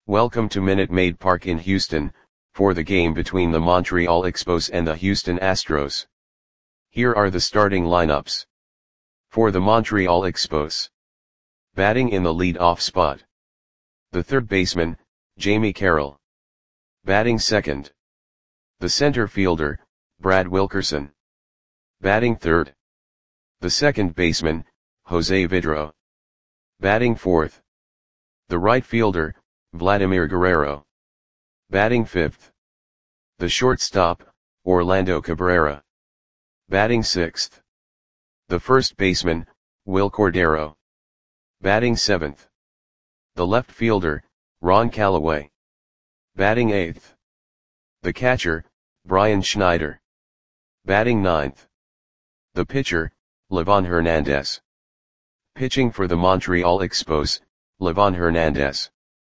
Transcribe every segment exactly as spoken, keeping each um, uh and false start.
Welcome to Minute Maid Park in Houston, for the game between the Montreal Expos and the Houston Astros. Here are the starting lineups. For the Montreal Expos. Batting in the lead-off spot. The third baseman, Jamie Carroll. Batting second. The center fielder, Brad Wilkerson. Batting third. The second baseman, Jose Vidro. Batting fourth. The right fielder, Vladimir Guerrero. Batting fifth. The shortstop, Orlando Cabrera. Batting sixth. The first baseman, Wil Cordero. Batting seventh. The left fielder, Ron Callaway. Batting eighth. The catcher, Brian Schneider. Batting ninth. The pitcher, Livan Hernandez. Pitching for the Montreal Expos, Livan Hernandez.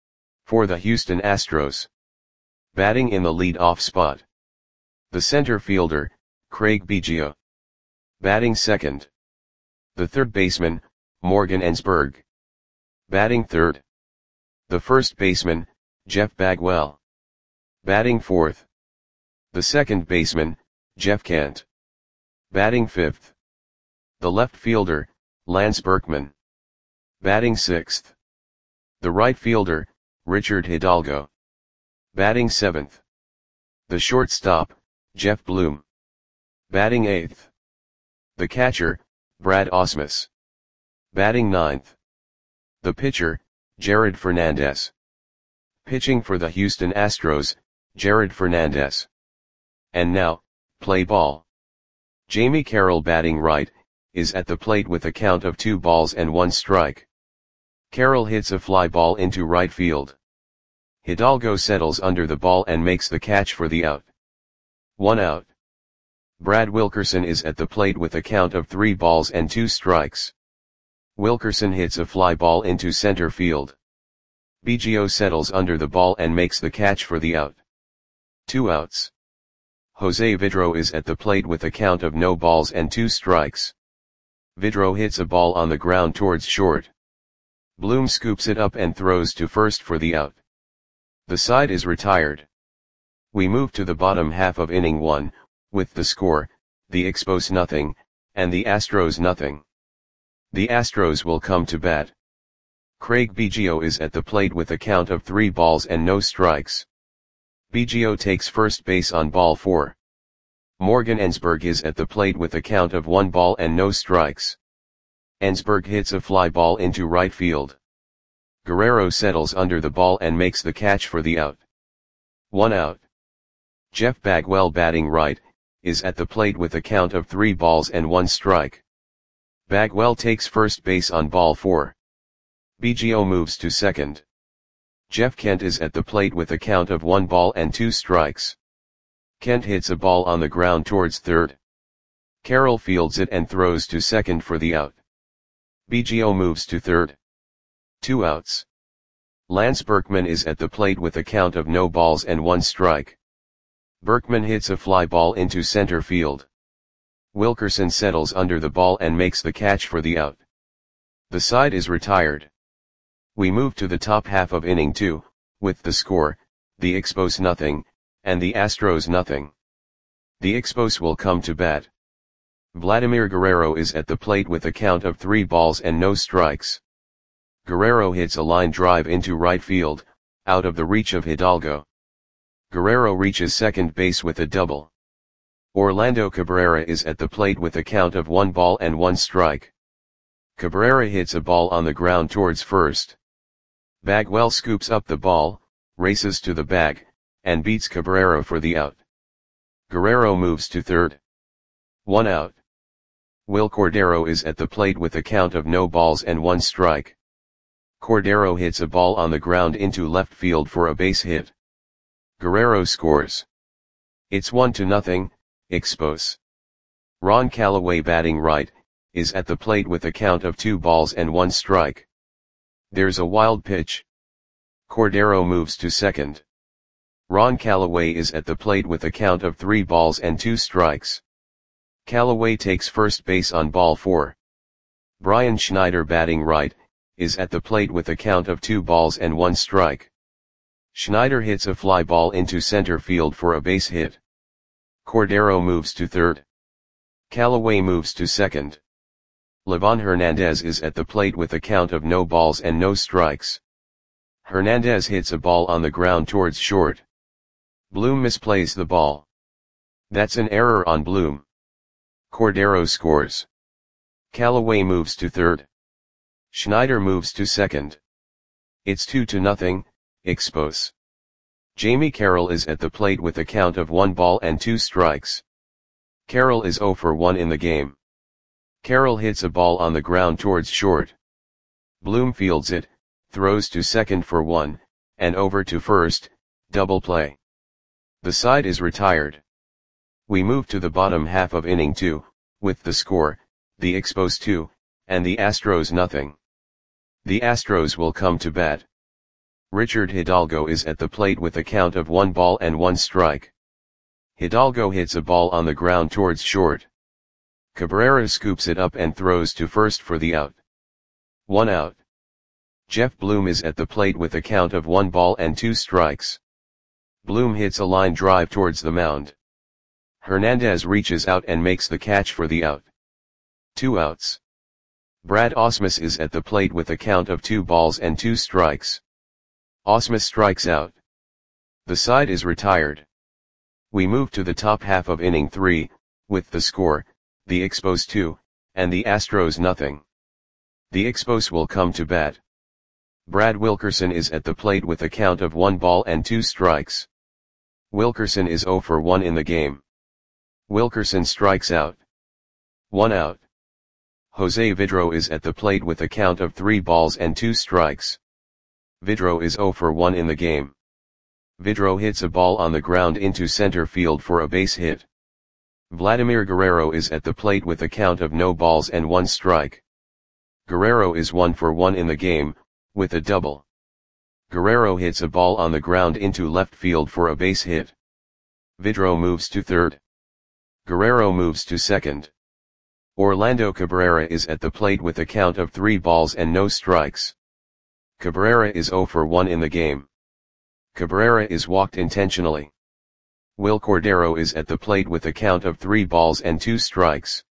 For the Houston Astros. Batting in the lead-off spot. The center fielder, Craig Biggio. Batting second. The third baseman, Morgan Ensberg. Batting third. The first baseman, Jeff Bagwell. Batting fourth. The second baseman, Jeff Kent. Batting fifth. The left fielder, Lance Berkman. Batting sixth. The right fielder, Richard Hidalgo. Batting seventh. The shortstop, Jeff Bloom. Batting eighth. The catcher, Brad Ausmus. Batting ninth. The pitcher, Jared Fernandez. Pitching for the Houston Astros, Jared Fernandez. And now, play ball. Jamie Carroll batting right, is at the plate with a count of two balls and one strike. Carroll hits a fly ball into right field. Hidalgo settles under the ball and makes the catch for the out. One out. Brad Wilkerson is at the plate with a count of three balls and two strikes. Wilkerson hits a fly ball into center field. Biggio settles under the ball and makes the catch for the out. Two outs. Jose Vidro is at the plate with a count of no balls and two strikes. Vidro hits a ball on the ground towards short. Bloom scoops it up and throws to first for the out. The side is retired. We move to the bottom half of inning one, with the score, the Expos nothing, and the Astros nothing. The Astros will come to bat. Craig Biggio is at the plate with a count of three balls and no strikes. Biggio takes first base on ball four. Morgan Ensberg is at the plate with a count of one ball and no strikes. Ensberg hits a fly ball into right field. Guerrero settles under the ball and makes the catch for the out. One out. Jeff Bagwell batting right, is at the plate with a count of three balls and one strike. Bagwell takes first base on ball four. Biggio moves to second. Jeff Kent is at the plate with a count of one ball and two strikes. Kent hits a ball on the ground towards third. Carroll fields it and throws to second for the out. Biggio moves to third. Two outs. Lance Berkman is at the plate with a count of no balls and one strike. Berkman hits a fly ball into center field. Wilkerson settles under the ball and makes the catch for the out. The side is retired. We move to the top half of inning two, with the score, the Expos nothing, and the Astros nothing. The Expos will come to bat. Vladimir Guerrero is at the plate with a count of three balls and no strikes. Guerrero hits a line drive into right field, out of the reach of Hidalgo. Guerrero reaches second base with a double. Orlando Cabrera is at the plate with a count of one ball and one strike. Cabrera hits a ball on the ground towards first. Bagwell scoops up the ball, races to the bag, and beats Cabrera for the out. Guerrero moves to third. One out. Wil Cordero is at the plate with a count of no balls and one strike. Cordero hits a ball on the ground into left field for a base hit. Guerrero scores. It's one to nothing, Expos. Ron Callaway batting right, is at the plate with a count of two balls and one strike. There's a wild pitch. Cordero moves to second. Ron Callaway is at the plate with a count of three balls and two strikes. Callaway takes first base on ball four. Brian Schneider batting right, is at the plate with a count of two balls and one strike. Schneider hits a fly ball into center field for a base hit. Cordero moves to third. Callaway moves to second. Livan Hernandez is at the plate with a count of no balls and no strikes. Hernandez hits a ball on the ground towards short. Bloom misplays the ball. That's an error on Bloom. Cordero scores. Callaway moves to third. Schneider moves to second. It's two to nothing, Expos. Jamie Carroll is at the plate with a count of one ball and two strikes. Carroll is zero for one in the game. Carroll hits a ball on the ground towards short. Bloom fields it, throws to second for one, and over to first, double play. The side is retired. We move to the bottom half of inning two, with the score, the Expos two, and the Astros nothing. The Astros will come to bat. Richard Hidalgo is at the plate with a count of one ball and one strike. Hidalgo hits a ball on the ground towards short. Cabrera scoops it up and throws to first for the out. One out. Jeff Bloom is at the plate with a count of one ball and two strikes. Bloom hits a line drive towards the mound. Hernandez reaches out and makes the catch for the out. Two outs. Brad Ausmus is at the plate with a count of two balls and two strikes. Ausmus strikes out. The side is retired. We move to the top half of inning three, with the score, the Expos two, and the Astros nothing. The Expos will come to bat. Brad Wilkerson is at the plate with a count of one ball and two strikes. Wilkerson is zero for one in the game. Wilkerson strikes out. One out. Jose Vidro is at the plate with a count of three balls and two strikes. Vidro is zero for one in the game. Vidro hits a ball on the ground into center field for a base hit. Vladimir Guerrero is at the plate with a count of no balls and one strike. Guerrero is one for one in the game, with a double. Guerrero hits a ball on the ground into left field for a base hit. Vidro moves to third. Guerrero moves to second. Orlando Cabrera is at the plate with a count of three balls and no strikes. Cabrera is zero for one in the game. Cabrera is walked intentionally. Will Cordero is at the plate with a count of three balls and two strikes.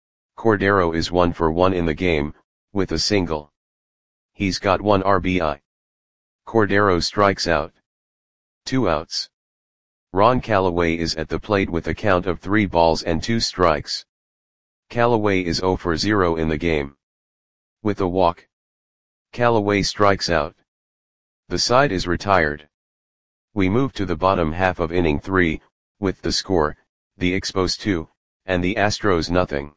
Cordero is one for one in the game, with a single. He's got one R B I. Cordero strikes out. Two outs. Ron Callaway is at the plate with a count of three balls and two strikes. Callaway is zero for zero in the game. With a walk. Callaway strikes out. The side is retired. We move to the bottom half of inning three, with the score, the Expos two, and the Astros nothing.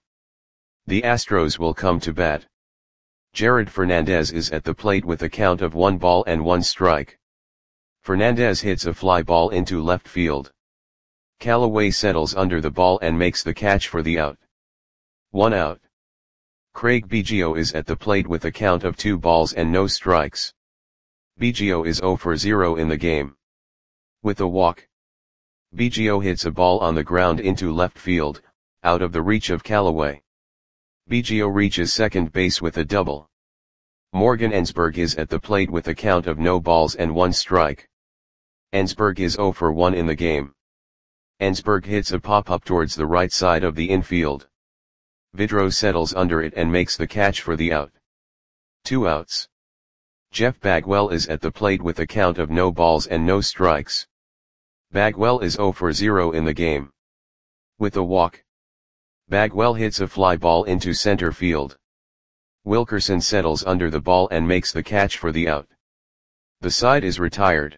The Astros will come to bat. Jared Fernandez is at the plate with a count of one ball and one strike. Fernandez hits a fly ball into left field. Callaway settles under the ball and makes the catch for the out. One out. Craig Biggio is at the plate with a count of two balls and no strikes. Biggio is zero for zero in the game. With a walk. Biggio hits a ball on the ground into left field, out of the reach of Callaway. Biggio reaches second base with a double. Morgan Ensberg is at the plate with a count of no balls and one strike. Ensberg is zero for one in the game. Ensberg hits a pop-up towards the right side of the infield. Vidro settles under it and makes the catch for the out. Two outs. Jeff Bagwell is at the plate with a count of no balls and no strikes. Bagwell is zero for zero in the game. With a walk. Bagwell hits a fly ball into center field. Wilkerson settles under the ball and makes the catch for the out. The side is retired.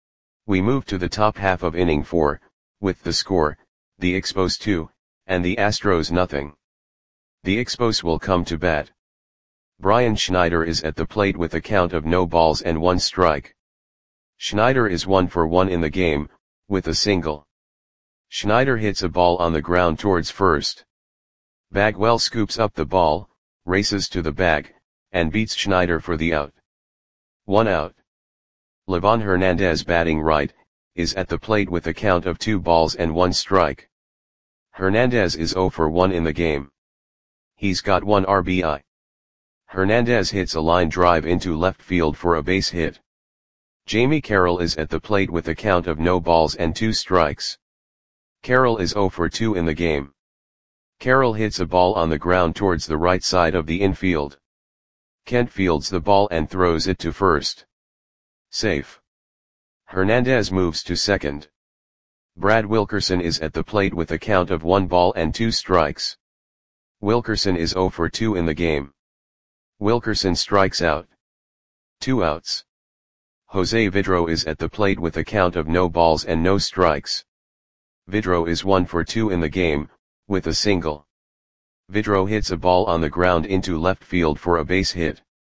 We move to the top half of inning four, with the score, the Expos two, and the Astros nothing. The Expos will come to bat. Brian Schneider is at the plate with a count of no balls and one strike. Schneider is one for one in the game, with a single. Schneider hits a ball on the ground towards first. Bagwell scoops up the ball, races to the bag, and beats Schneider for the out. One out. Livan Hernandez, batting right, is at the plate with a count of two balls and one strike. Hernandez is zero for one in the game. He's got one R B I. Hernandez hits a line drive into left field for a base hit. Jamie Carroll is at the plate with a count of no balls and two strikes. Carroll is zero for two in the game. Carroll hits a ball on the ground towards the right side of the infield. Kent fields the ball and throws it to first. Safe. Hernandez moves to second. Brad Wilkerson is at the plate with a count of one ball and two strikes. Wilkerson is zero for two in the game. Wilkerson strikes out. Two outs. Jose Vidro is at the plate with a count of no balls and no strikes. Vidro is one for two in the game, with a single. Vidro hits a ball on the ground into left field for a base hit.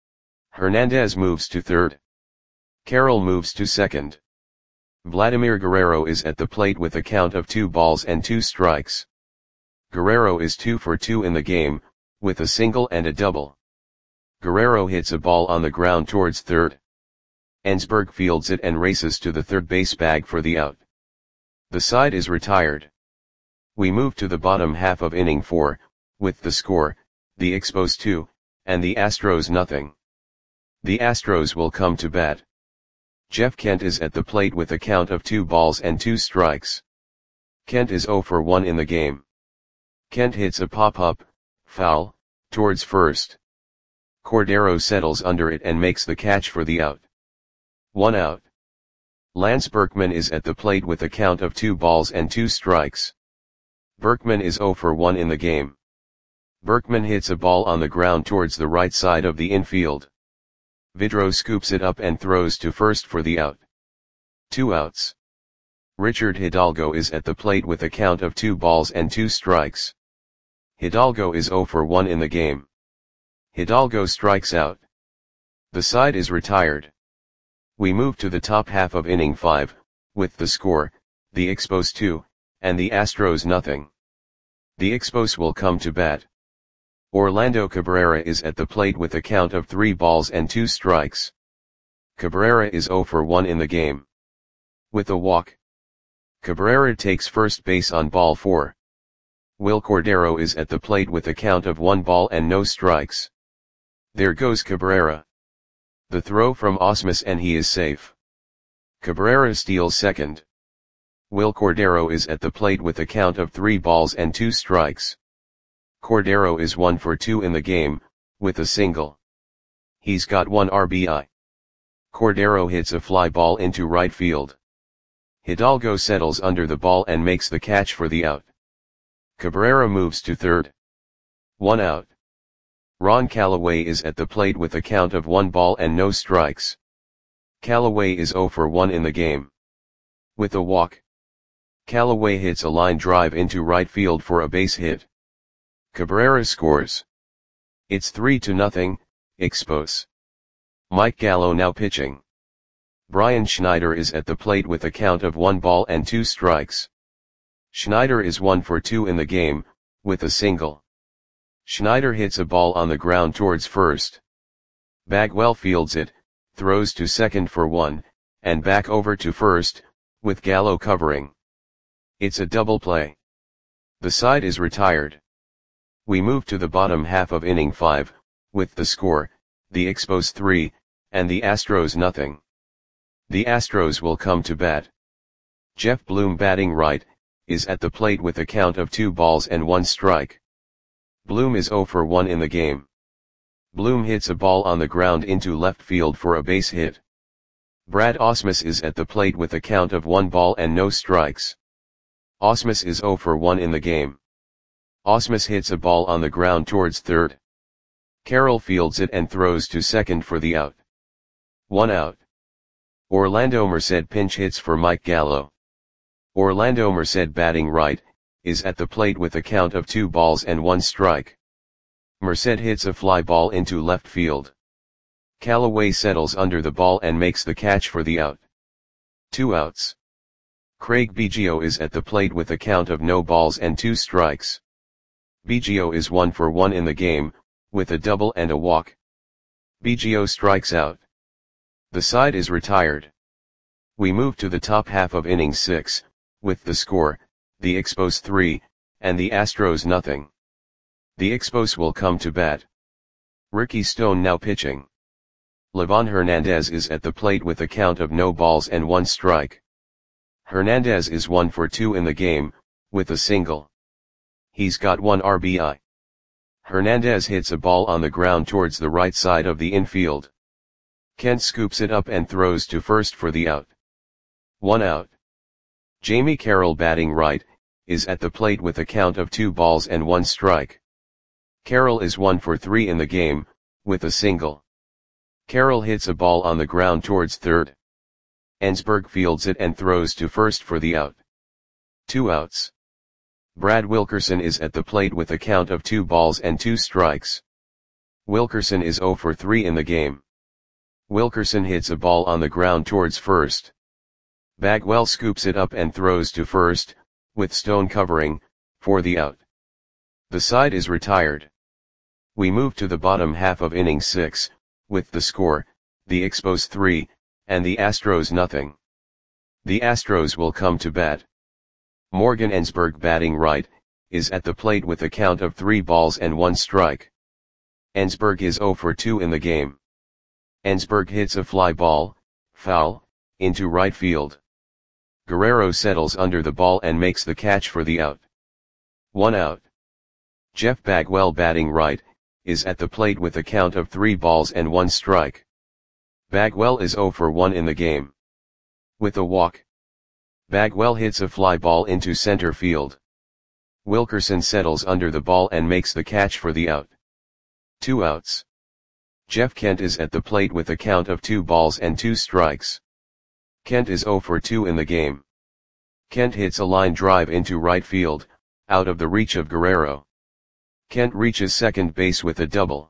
Hernandez moves to third. Carroll moves to second. Vladimir Guerrero is at the plate with a count of two balls and two strikes. Guerrero is two for two in the game, with a single and a double. Guerrero hits a ball on the ground towards third. Ensberg fields it and races to the third base bag for the out. The side is retired. We move to the bottom half of inning four, with the score, the Expos two, and the Astros nothing. The Astros will come to bat. Jeff Kent is at the plate with a count of two balls and two strikes. Kent is zero for one in the game. Kent hits a pop-up, foul, towards first. Cordero settles under it and makes the catch for the out. One out. Lance Berkman is at the plate with a count of two balls and two strikes. Berkman is zero for one in the game. Berkman hits a ball on the ground towards the right side of the infield. Vidro scoops it up and throws to first for the out. Two outs. Richard Hidalgo is at the plate with a count of two balls and two strikes. Hidalgo is zero for one in the game. Hidalgo strikes out. The side is retired. We move to the top half of inning five, with the score, the Expos two, and the Astros nothing. The Expos will come to bat. Orlando Cabrera is at the plate with a count of three balls and two strikes. Cabrera is zero for one in the game. With a walk. Cabrera takes first base on ball four. Will Cordero is at the plate with a count of one ball and no strikes. There goes Cabrera. The throw from Osmus and he is safe. Cabrera steals second. Will Cordero is at the plate with a count of three balls and two strikes. Cordero is one for two in the game, with a single. He's got one R B I. Cordero hits a fly ball into right field. Hidalgo settles under the ball and makes the catch for the out. Cabrera moves to third. One out. Ron Callaway is at the plate with a count of one ball and no strikes. Callaway is zero for one in the game. With a walk. Callaway hits a line drive into right field for a base hit. Cabrera scores. It's three to nothing, Expos. Mike Gallo now pitching. Brian Schneider is at the plate with a count of one ball and two strikes. Schneider is one for two in the game, with a single. Schneider hits a ball on the ground towards first. Bagwell fields it, throws to second for one, and back over to first, with Gallo covering. It's a double play. The side is retired. We move to the bottom half of inning five, with the score, the Expos three, and the Astros nothing. The Astros will come to bat. Jeff Bloom batting right, is at the plate with a count of two balls and one strike. Bloom is zero for one in the game. Bloom hits a ball on the ground into left field for a base hit. Brad Osmus is at the plate with a count of one ball and no strikes. Osmus is zero for one in the game. Osmus hits a ball on the ground towards third. Carroll fields it and throws to second for the out. One out. Orlando Merced pinch hits for Mike Gallo. Orlando Merced batting right, is at the plate with a count of two balls and one strike. Merced hits a fly ball into left field. Callaway settles under the ball and makes the catch for the out. Two outs. Craig Biggio is at the plate with a count of no balls and two strikes. Biggio is one for one in the game, with a double and a walk. Biggio strikes out. The side is retired. We move to the top half of inning six, with the score, the Expos three, and the Astros nothing. The Expos will come to bat. Ricky Stone now pitching. Livan Hernandez is at the plate with a count of no balls and one strike. Hernandez is one for two in the game, with a single. He's got one R B I. Hernandez hits a ball on the ground towards the right side of the infield. Kent scoops it up and throws to first for the out. One out. Jamie Carroll, batting right, is at the plate with a count of two balls and one strike. Carroll is one for three in the game, with a single. Carroll hits a ball on the ground towards third. Ensberg fields it and throws to first for the out. Two outs. Brad Wilkerson is at the plate with a count of two balls and two strikes. Wilkerson is zero for three in the game. Wilkerson hits a ball on the ground towards first. Bagwell scoops it up and throws to first, with Stone covering, for the out. The side is retired. We move to the bottom half of inning six, with the score, the Expos three, and the Astros nothing. The Astros will come to bat. Morgan Ensberg, batting right, is at the plate with a count of three balls and one strike. Ensberg is zero for two in the game. Ensberg hits a fly ball, foul, into right field. Guerrero settles under the ball and makes the catch for the out. One out. Jeff Bagwell, batting right, is at the plate with a count of three balls and one strike. Bagwell is zero for one in the game. With a walk. Bagwell hits a fly ball into center field. Wilkerson settles under the ball and makes the catch for the out. Two outs. Jeff Kent is at the plate with a count of two balls and two strikes. Kent is zero for two in the game. Kent hits a line drive into right field, out of the reach of Guerrero. Kent reaches second base with a double.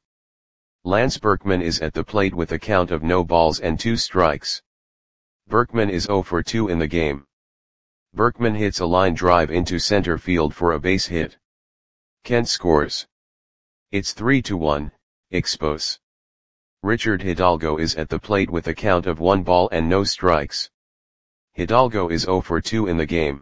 Lance Berkman is at the plate with a count of no balls and two strikes. Berkman is zero for two in the game. Berkman hits a line drive into center field for a base hit. Kent scores. It's three to one, Expos. Richard Hidalgo is at the plate with a count of one ball and no strikes. Hidalgo is zero for two in the game.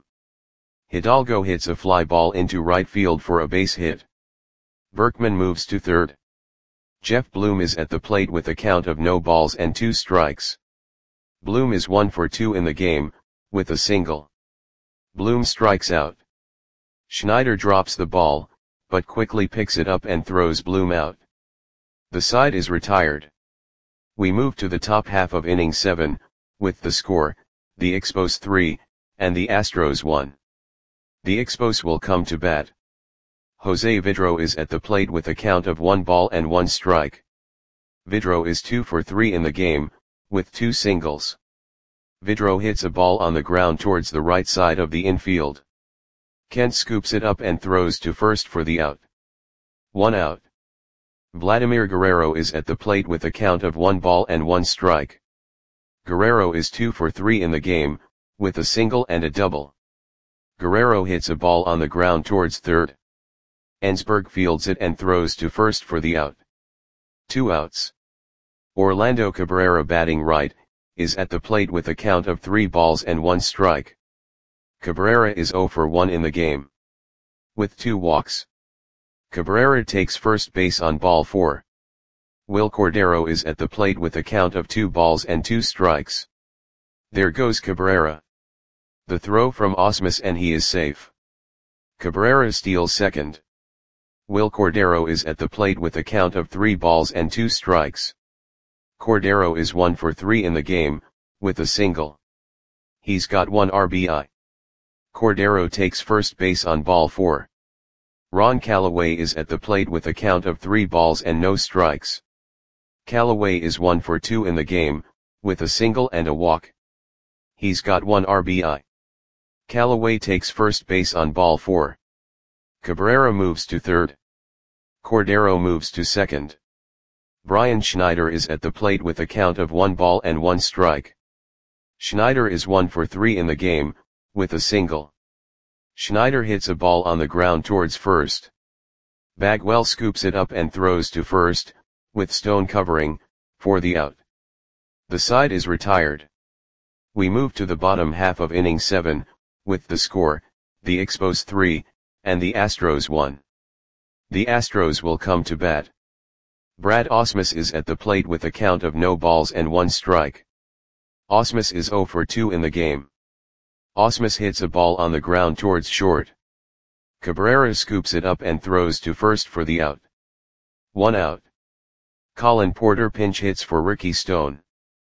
Hidalgo hits a fly ball into right field for a base hit. Berkman moves to third. Jeff Bloom is at the plate with a count of no balls and two strikes. Bloom is one for two in the game, with a single. Bloom strikes out. Schneider drops the ball, but quickly picks it up and throws Bloom out. The side is retired. We move to the top half of inning seven, with the score, the Expos three, and the Astros one. The Expos will come to bat. Jose Vidro is at the plate with a count of one ball and one strike. Vidro is two for three in the game, with two singles. Vidro hits a ball on the ground towards the right side of the infield. Kent scoops it up and throws to first for the out. One out. Vladimir Guerrero is at the plate with a count of one ball and one strike. Guerrero is two for three in the game, with a single and a double. Guerrero hits a ball on the ground towards third. Ensberg fields it and throws to first for the out. Two outs. Orlando Cabrera, batting right, is at the plate with a count of three balls and one strike. Cabrera is zero for one in the game. With two walks. Cabrera takes first base on ball four. Will Cordero is at the plate with a count of two balls and two strikes. There goes Cabrera. The throw from Osmus and he is safe. Cabrera steals second. Will Cordero is at the plate with a count of three balls and two strikes. Cordero is one for three in the game, with a single. He's got one R B I. Cordero takes first base on ball four. Ron Callaway is at the plate with a count of three balls and no strikes. Callaway is one for two in the game, with a single and a walk. He's got one R B I. Callaway takes first base on ball four. Cabrera moves to third. Cordero moves to second. Brian Schneider is at the plate with a count of one ball and one strike. Schneider is one for three in the game, with a single. Schneider hits a ball on the ground towards first. Bagwell scoops it up and throws to first, with Stone covering, for the out. The side is retired. We move to the bottom half of inning seven, with the score, the Expos three, and the Astros one. The Astros will come to bat. Brad Ausmus is at the plate with a count of no balls and one strike. Ausmus is zero for two in the game. Ausmus hits a ball on the ground towards short. Cabrera scoops it up and throws to first for the out. One out. Colin Porter pinch hits for Ricky Stone.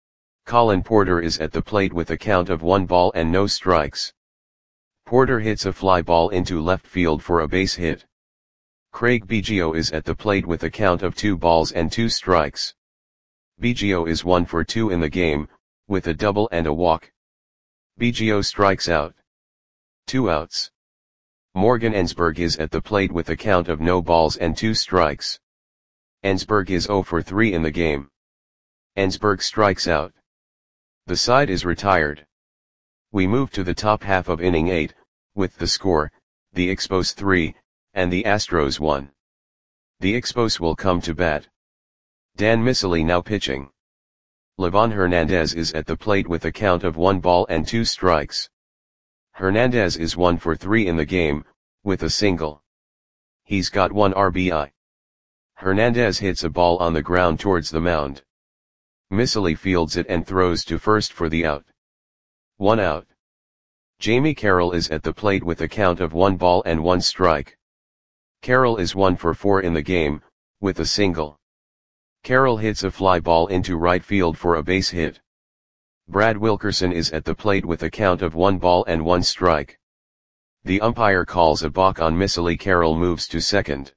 Colin Porter is at the plate with a count of one ball and no strikes. Porter hits a fly ball into left field for a base hit. Craig Biggio is at the plate with a count of two balls and two strikes. Biggio is one for two in the game, with a double and a walk. Biggio strikes out. Two outs. Morgan Ensberg is at the plate with a count of no balls and two strikes. Ensberg is zero for three in the game. Ensberg strikes out. The side is retired. We move to the top half of inning eight, with the score, the Expos three, and the Astros one. The Expos will come to bat. Dan Miceli now pitching. Livan Hernandez is at the plate with a count of one ball and two strikes. Hernandez is one for three in the game, with a single. He's got one R B I. Hernandez hits a ball on the ground towards the mound. Miceli fields it and throws to first for the out. One out. Jamie Carroll is at the plate with a count of one ball and one strike. Carroll is one for four in the game, with a single. Carroll hits a fly ball into right field for a base hit. Brad Wilkerson is at the plate with a count of one ball and one strike. The umpire calls a balk on Miceli. Carroll moves to second.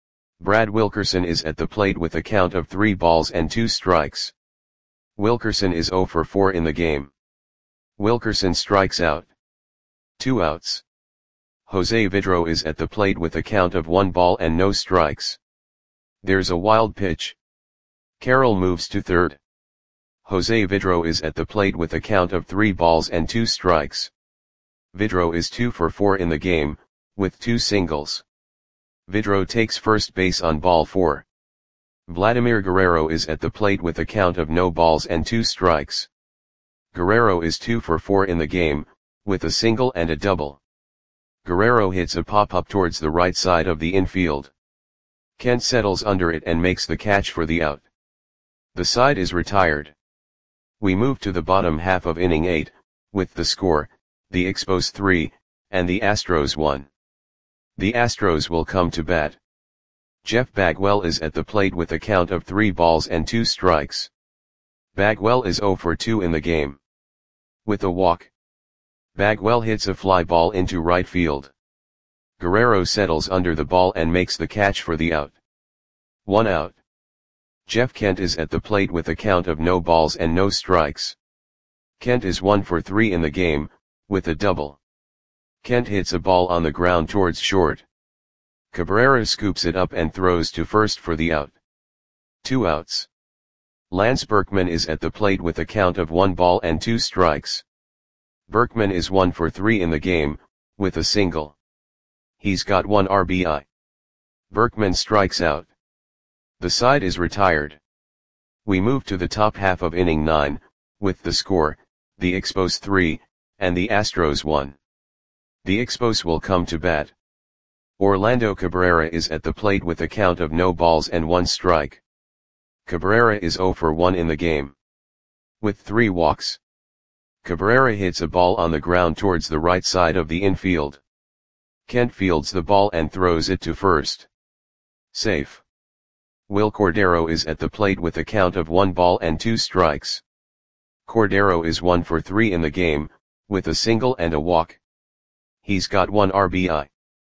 Brad Wilkerson is at the plate with a count of three balls and two strikes. Wilkerson is zero for four in the game. Wilkerson strikes out. Two outs. Jose Vidro is at the plate with a count of one ball and no strikes. There's a wild pitch. Carroll moves to third. Jose Vidro is at the plate with a count of three balls and two strikes. Vidro is two for four in the game, with two singles. Vidro takes first base on ball four. Vladimir Guerrero is at the plate with a count of no balls and two strikes. Guerrero is two for four in the game, with a single and a double. Guerrero hits a pop-up towards the right side of the infield. Kent settles under it and makes the catch for the out. The side is retired. We move to the bottom half of inning eight, with the score, the Expos three, and the Astros one. The Astros will come to bat. Jeff Bagwell is at the plate with a count of three balls and two strikes. Bagwell is zero for two in the game. With a walk. Bagwell hits a fly ball into right field. Guerrero settles under the ball and makes the catch for the out. One out. Jeff Kent is at the plate with a count of no balls and no strikes. Kent is one for three in the game, with a double. Kent hits a ball on the ground towards short. Cabrera scoops it up and throws to first for the out. Two outs. Lance Berkman is at the plate with a count of one ball and two strikes. Berkman is one for three in the game, with a single. He's got one R B I. Berkman strikes out. The side is retired. We move to the top half of inning nine, with the score, the Expos three, and the Astros one. The Expos will come to bat. Orlando Cabrera is at the plate with a count of no balls and one strike. Cabrera is zero for one in the game. With three walks. Cabrera hits a ball on the ground towards the right side of the infield. Kent fields the ball and throws it to first. Safe. Will Cordero is at the plate with a count of one ball and two strikes. Cordero is one for three in the game, with a single and a walk. He's got one R B I.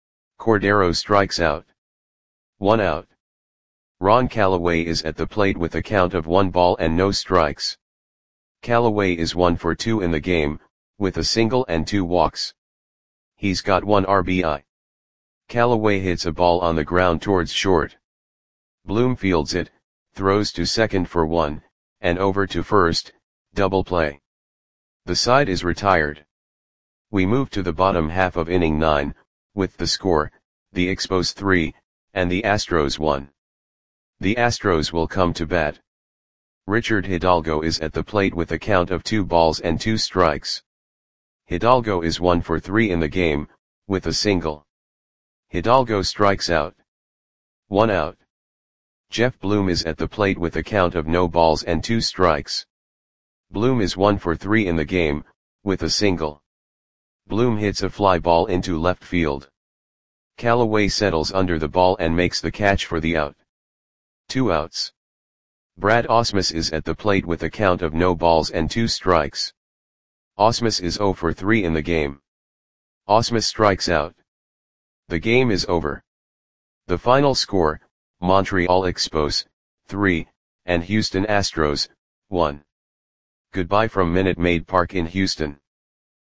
Cordero strikes out. One out. Ron Callaway is at the plate with a count of one ball and no strikes. Callaway is one for two in the game, with a single and two walks. He's got one R B I. Callaway hits a ball on the ground towards short. Bloom fields it, throws to second for one, and over to first, double play. The side is retired. We move to the bottom half of inning nine, with the score, the Expos three, and the Astros one. The Astros will come to bat. Richard Hidalgo is at the plate with a count of two balls and two strikes. Hidalgo is one for three in the game, with a single. Hidalgo strikes out. One out. Jeff Bloom is at the plate with a count of no balls and two strikes. Bloom is one for three in the game, with a single. Bloom hits a fly ball into left field. Callaway settles under the ball and makes the catch for the out. Two outs. Brad Ausmus is at the plate with a count of no balls and two strikes. Ausmus is zero for three in the game. Ausmus strikes out. The game is over. The final score, Montreal Expos, three, and Houston Astros, one. Goodbye from Minute Maid Park in Houston.